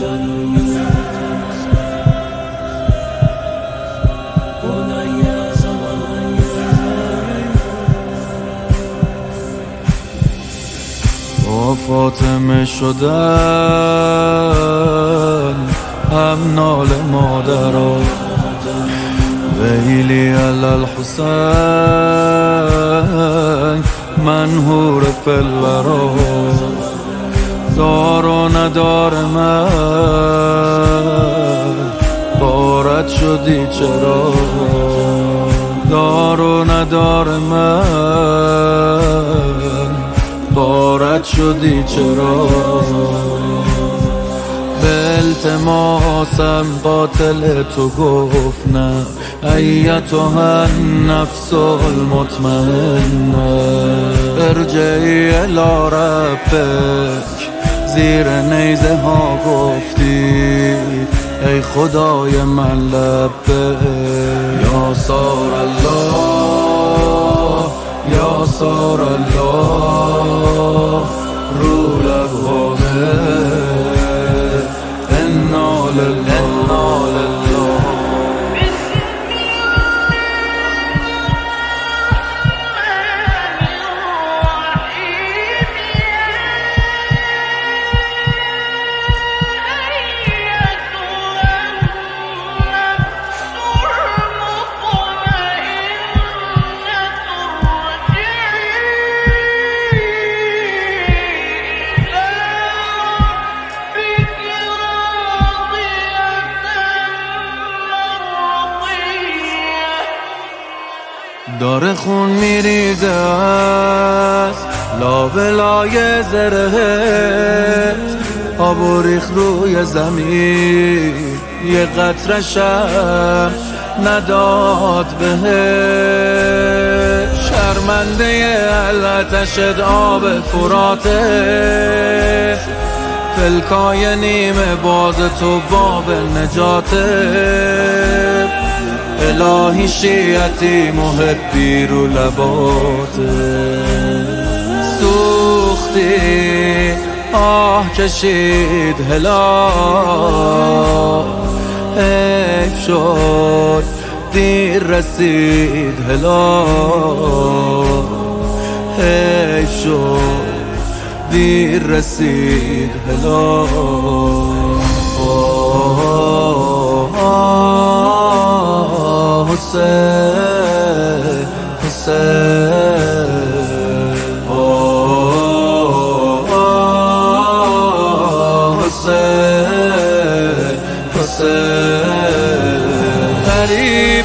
با فاطمه شدن هم نال مادرها، ویلی علی الحسین منهور فی الورا. دار و ندار من بارد شدی چرا، دار و ندار من بارد شدی چرا. به التماسم قاتل تو گفت نه، ایتها النفس المطمئنه ارجعی الی ربک. زیر نیزه ها گفتی ای خدای من لبک. یا سار الله یا سار الله رو لبهامه انا لله. داره خون میریزه از لابلای زرهت، آب ریخ روی زمین یه قطره شم نداد بهت. شرمنده علتشد آب فراته، فلکای نیمه باز تو باب نجاته. الهی شیعتی محبی رو لباته. سوختی آه کشید هلال، حیف شد دیر رسید هلال، حیف شد دیر رسید هلال. حسین حسین حسین حسین. غریب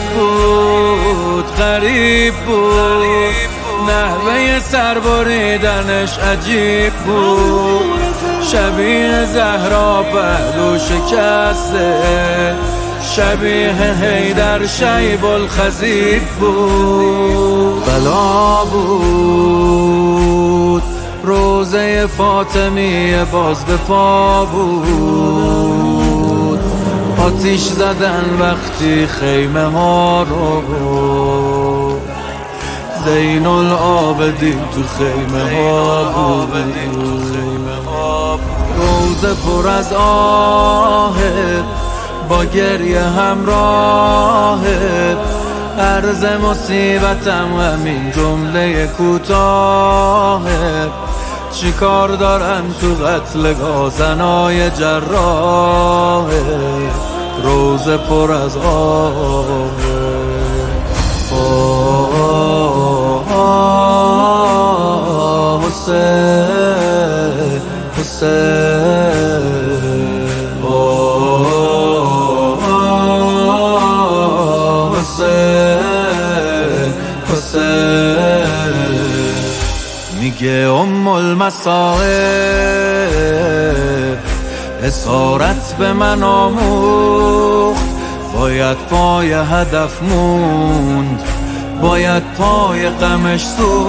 بود نحوه سربریدنش عجیب بود. شبیه زهرا پهلو شکسته، شبیه حیدر شیب الخزیب بود. بلا بود روزه فاطمیه باز به پا بود. آتیش زدن وقتی خیمه ها رو، زین العابدین تو خیمه ها بود. روزه پر از آهت با گریه همراهت. عرض مصیبتم همین جمله کوتاهت. چی کار دارم تو قتلگاه زنای جراحت. روزه پر از آهت. حسین حسین میگه ام المصائب اسارت به من آموخت. باید پای هدف موند، باید پای غمش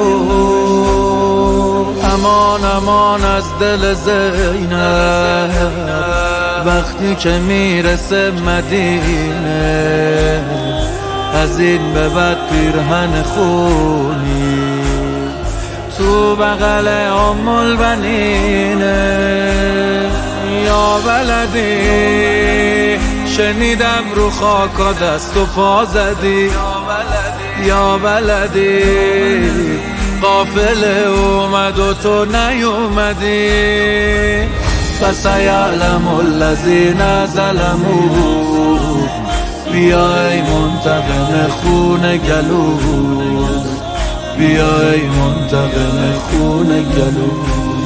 سوخت. امان امان از دل زینب وقتی که میرسه مدینه. از این به بعد پیرهن خونی تو بغل ام البنینه. یا ولدی شنیدم رو خاکا دست و پا زدی یا ولدی قافله اومد و تو نیومدی فسیعلم الذین ظلموا بیا ای منتقم خون گلو بیا ای منتقم خون گلو